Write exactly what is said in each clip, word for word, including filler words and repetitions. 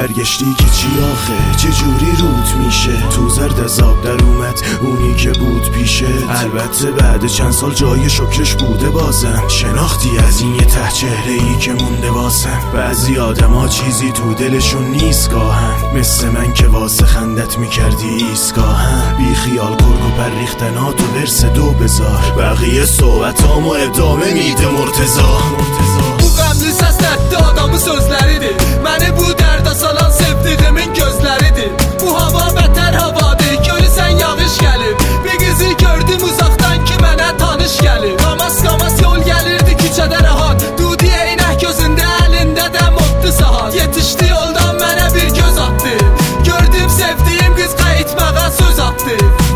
برگشتی که چی آخه چه جوری روت میشه؟ تو زرد از آب در اومد اونی که بود پیشه. البته بعد چند سال جای شکرش بوده بازم. شناختی از این یه ته چهره ای که مونده واسم. بعضی آدم ها چیزی تو دلشون نیست گاهن، مثل من که واسه خندت میکردی ایستگاهن. بی خیال گرگ و پر ریختن ها تو ورس دو بذار، بقیه صحبتامو ادامه میده مرتضا. Bu qəmli səslər adamı sözləridir. Məni bu dərdə salan sevdiğimin gözləridir. Bu hava bətər havadır, görürsən yağış gəlir. Bir qızı gördüm uzaqdan ki mənə tanış gəlir. Qamas qamas yol gəlirdi küçədə rahat. Dudi eynək gözündə, əlində də modlu saat. Yetişdi yoldan mənə bir göz atdı. Gördüm sevdiyim qız qayıtmağa söz atdı.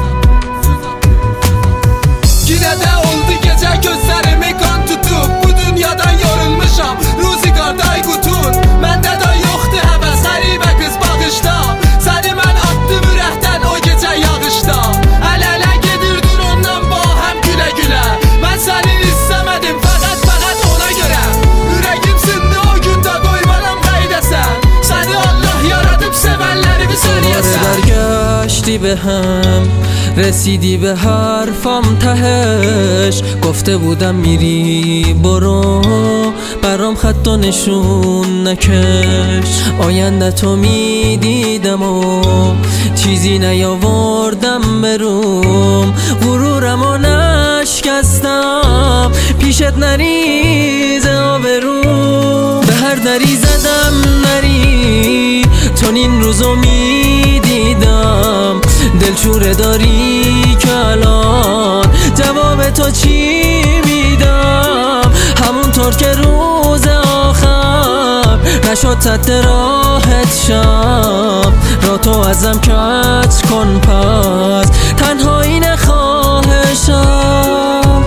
Yine də oldu gecə gözlərimi qan tutub. Bu dünyadan yorulmuşam, ruzigarday qutun. Məndə də yoxdur həvəs, qəribə qız bağışda. Səni mən atdım ürəkdən o gecə yağışda. Əl-ələ gedirdin ondan bahəm gülə gülə. Mən səni istəmədim fəqət fəqət ona görə. Ürəyim sindi o gündə qoymaram qaydəsən. Səni Allah yaradıb sevənlərimi söyləyəsən. برگشتی به هم رسیدی به حرفم تهش. گفته بودم میری برو، برام خط و نشون نکش. آینده تو میدیدم و چیزی نیاوردم بروم. غرورم و نشکستم پیشت نریزه آبروم. به هر دری زدم نری چون این روزو میدیدم. دلشوره داری که الان جواب تو چی میدم؟ همونطور که روز آخر نشد سد راحت شم. را تو ازم کج کن پس تنهایی نخواهشم.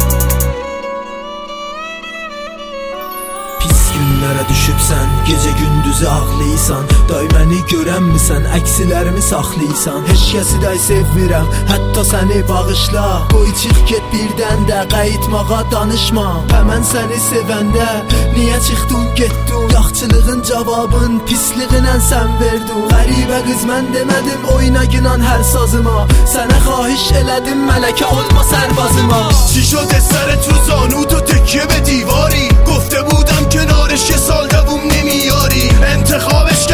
Günlərə düşübsən, gecə gündüzü ağlayırsan. Day məni görənmisən, əksilərimi saxlayırsan. Heç kəsi də sevmirəm, hətta səni bağışla. Qoy çıx get birdən də, qayıtmağa danışma. Və mən səni sevəndə, niyə çıxdın getdin? Yaxçılığın cavabın, pisliğinə sən verdin. Qəribə qız mən demədim, oyna günan hər sazıma. Sənə xahiş elədim, mələkə olma sərbazıma. چی شده سرت رو زانو تو تکیه به دیواری؟ گفته بودم کنارش یه سال دووم نمیاری. انتخابش